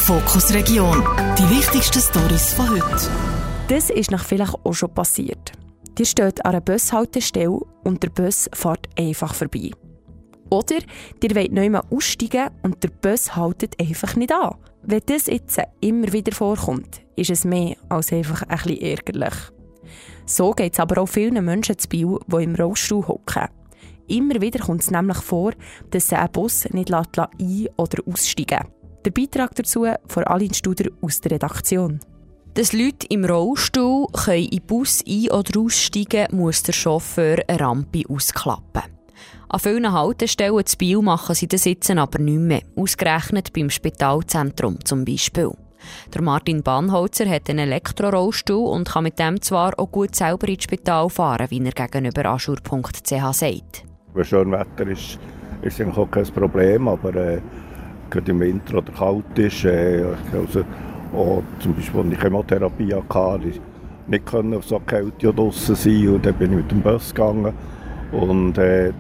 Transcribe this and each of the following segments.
Fokus Region. Die wichtigsten Storys von heute. Das ist noch vielleicht auch schon passiert. Ihr steht an einer Bushaltestelle und der Bus fährt einfach vorbei. Oder ihr wollt nicht mehr aussteigen und der Bus haltet einfach nicht an. Wenn das jetzt immer wieder vorkommt, ist es mehr als einfach ein bisschen ärgerlich. So geht es aber auch vielen Menschen zu Biel, die im Rollstuhl hocken. Immer wieder kommt es nämlich vor, dass sie einen Bus nicht ein- oder aussteigen lassen. Der Beitrag dazu von Aline Studer aus der Redaktion. Dass Leute im Rollstuhl in den Bus ein- oder aussteigen können, muss der Chauffeur eine Rampe ausklappen. An vielen Haltestellen zu Biel machen sie das jetzt aber nicht mehr, ausgerechnet beim Spitalzentrum zum Beispiel. Der Martin Banholzer hat einen Elektrorollstuhl und kann mit dem zwar auch gut selber ins Spital fahren, wie er gegenüber aschur.ch sagt. Wenn schön Wetter ist es eigentlich auch kein Problem, aber gerade im Winter oder kalt ist, also auch zum Beispiel, als ich Chemotherapie hatte, ich nicht auf so Kälte draussen sein und dann bin ich mit dem Bus gegangen und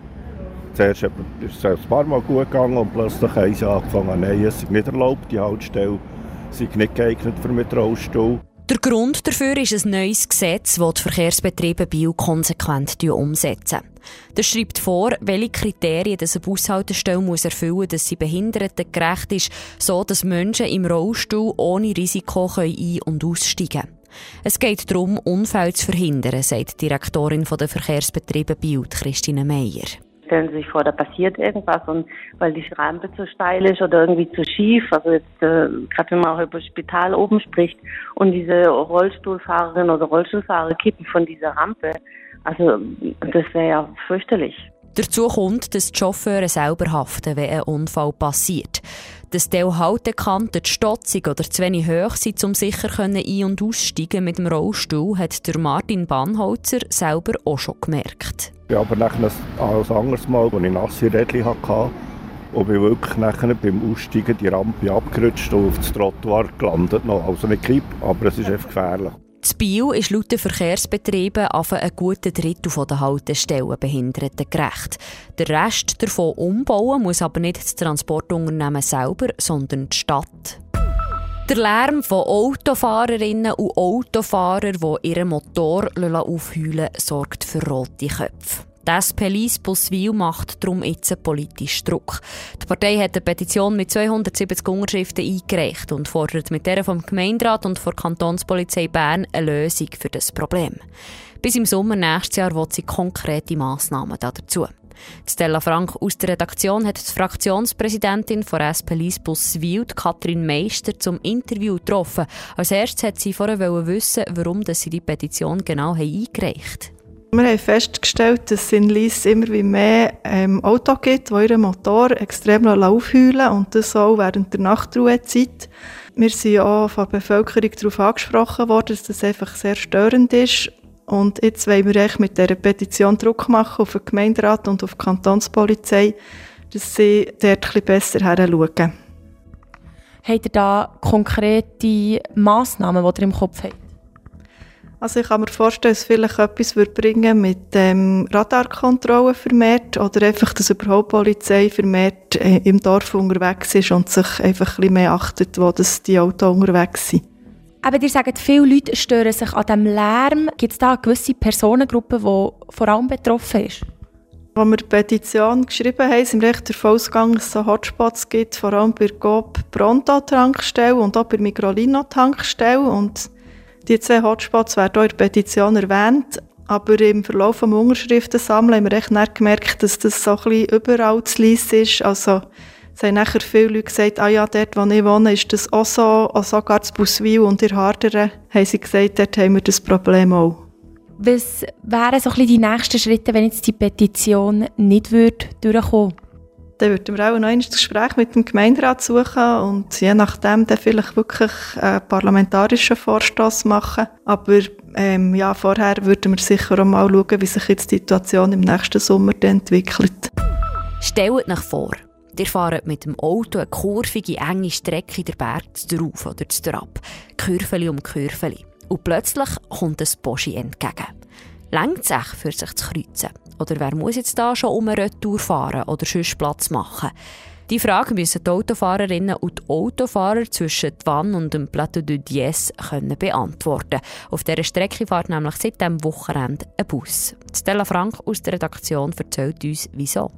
zuerst ist es ein paar Mal gut gegangen und plötzlich haben sie angefangen, nein, es ist nicht erlaubt, die Haltestelle sind nicht geeignet für mit Rollstuhl. Der Grund dafür ist ein neues Gesetz, das die Verkehrsbetriebe Biel konsequent umsetzen. Das schreibt vor, welche Kriterien eine Bushaltestelle erfüllen muss, dass sie behindertengerecht ist, so dass Menschen im Rollstuhl ohne Risiko ein- und aussteigen können. Es geht darum, Unfälle zu verhindern, sagt die Direktorin der Verkehrsbetriebe Biel, Christine Meyer. Stellen Sie sich vor, da passiert irgendwas und weil die Rampe zu steil ist oder irgendwie zu schief, also jetzt gerade wenn man auch über das Spital oben spricht und diese Rollstuhlfahrerin oder Rollstuhlfahrer kippen von dieser Rampe, also das wäre ja fürchterlich. Dazu kommt, dass die Chauffeure selber haften, wenn ein Unfall passiert. Dass die Haltekanten stotzig oder zu wenig hoch sind, um sicher ein- und aussteigen mit dem Rollstuhl, hat der Martin Banholzer selber auch schon gemerkt. Ja, aber nachher ein anderes Mal, als ich nasse Rädchen hatte, und bin wirklich nachher beim Aussteigen die Rampe abgerutscht und auf das Trottoir gelandet. Also nicht kipp, aber es ist einfach gefährlich. In Biel ist laut den Verkehrsbetrieben ein guter Drittel der Haltestellen behindertengerecht. Der Rest davon umbauen muss aber nicht das Transportunternehmen selber, sondern die Stadt. Der Lärm von Autofahrerinnen und Autofahrern, die ihren Motor aufheulen, sorgt für rote Köpfe. Die SP Lyss Busswil macht darum jetzt politisch Druck. Die Partei hat eine Petition mit 270 Unterschriften eingereicht und fordert mit der vom Gemeinderat und von der Kantonspolizei Bern eine Lösung für das Problem. Bis im Sommer nächstes Jahr will sie konkrete Massnahmen dazu. Stella Frank aus der Redaktion hat die Fraktionspräsidentin von SP Lyss Busswil, Katrin Meister, zum Interview getroffen. Als erstes hat sie vorher wissen, warum sie die Petition genau eingereicht haben. Wir haben festgestellt, dass es in Lyss immer mehr Autos gibt, die ihren Motor extrem aufheulen und das auch während der Nachtruhezeit. Wir sind auch von der Bevölkerung darauf angesprochen worden, dass das einfach sehr störend ist. Und jetzt wollen wir mit dieser Petition Druck machen auf den Gemeinderat und auf die Kantonspolizei, dass sie dort ein bisschen besser hinschauen. Habt ihr da konkrete Massnahmen, die ihr im Kopf habt? Also ich kann mir vorstellen, dass vielleicht etwas bringen mit Radarkontrollen vermehrt oder einfach, dass überhaupt die Polizei vermehrt im Dorf unterwegs ist und sich einfach ein bisschen mehr achtet, wo die Autos unterwegs sind. Aber ihr sagt, viele Leute stören sich an diesem Lärm. Gibt es da eine gewisse Personengruppe, die vor allem betroffen ist? Als wir die Petition geschrieben haben, sind wir echt davon ausgegangen, dass es so Hotspots gibt, vor allem bei der Coop Pronto-Tankstelle und auch bei der Migrolino-Tankstelle. Und die 2 Hotspots werden auch in der Petition erwähnt. Aber im Verlauf des Unterschriftensammeln haben wir echt nicht gemerkt, dass das so ein bisschen überall zu Lyss ist. Also, es haben nachher viele Leute gesagt, ja, dort, wo ich wohne, ist das auch so, auch sogar zu Busswil und in Harderen, haben sie gesagt, dort haben wir das Problem auch. Was wären so ein bisschen die nächsten Schritte, wenn jetzt die Petition nicht durchkommen würde? Dann würden wir auch noch ein Gespräch mit dem Gemeinderat suchen und je nachdem dann vielleicht wirklich einen parlamentarischen Vorstoss machen. Aber vorher würden wir sicher auch mal schauen, wie sich jetzt die Situation im nächsten Sommer entwickelt. Stellt euch vor, ihr fahrt mit dem Auto eine kurvige, enge Strecke der Berg drauf oder ab. Kürfeli um Kürfeli. Und plötzlich kommt ein Boschi entgegen. Längt es echt für sich zu kreuzen? Oder wer muss jetzt da schon um eine Retour fahren oder sonst Platz machen? Die Frage müssen die Autofahrerinnen und die Autofahrer zwischen Vannes und dem Plateau de Diesse beantworten. Auf dieser Strecke fährt nämlich seit diesem Wochenende ein Bus. Stella Frank aus der Redaktion erzählt uns, wieso.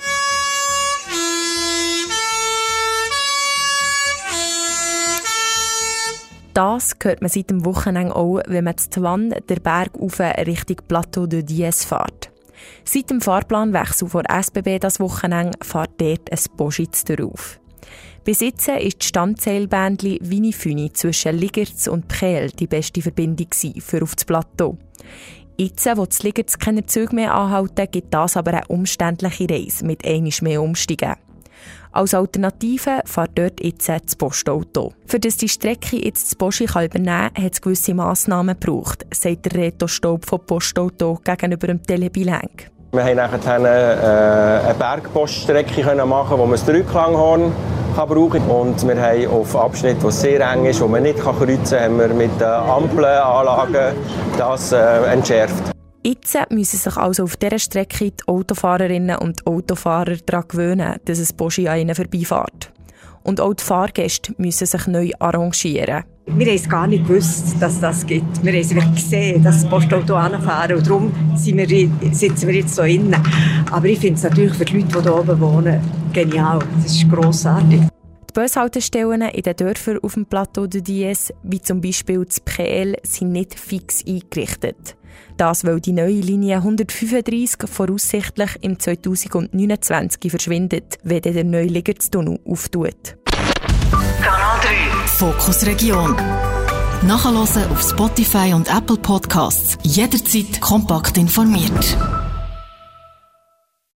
Das hört man seit dem Wochenende auch, wenn man zu Vannes den Berg rauf Richtung Plateau de Diesse fährt. Seit dem Fahrplanwechsel von SBB das Wochenende fährt dort ein Boschitz darauf. Bis jetzt war die Standseilbändli Vini-Füni zwischen Ligerz und Prêles die beste Verbindung für auf das Plateau. Jetzt, wo das Ligerz keine Züge mehr anhalten, gibt das aber eine umständliche Reise mit einmal mehr Umsteigen. Als Alternative fährt dort jetzt das Postauto. Für das die Strecke jetzt das Boschi übernehmen kann, hat es gewisse Massnahmen gebraucht, sagt der Reto Staub vom Postauto gegenüber dem Telebilenk. Wir haben nachher eine Bergpoststrecke machen, wo man das Rücklanghorn brauchen kann. Und wir haben auf Abschnitten, wo es sehr eng ist, wo man nicht kreuzen kann, haben wir mit den Ampelanlagen das entschärft. Jetzt müssen sich also auf dieser Strecke die Autofahrerinnen und Autofahrer daran gewöhnen, dass ein Boschi an ihnen vorbeifährt. Und auch die Fahrgäste müssen sich neu arrangieren. Wir haben es gar nicht gewusst, dass das gibt. Wir haben es wirklich gesehen, dass das Postauto anfahren. Und darum sitzen wir jetzt so innen. Aber ich finde es natürlich für die Leute, die hier oben wohnen, genial. Das ist grossartig. Die Bushaltestellen in den Dörfern auf dem Plateau de Diesse, wie zum Beispiel das Prêles, sind nicht fix eingerichtet. Das, weil die neue Linie 135 voraussichtlich im 2029 verschwindet, wenn der neue Ligerz-Tunnel auftut. Kanal 3 Fokus Region. Nachhören auf Spotify und Apple Podcasts. Jederzeit kompakt informiert.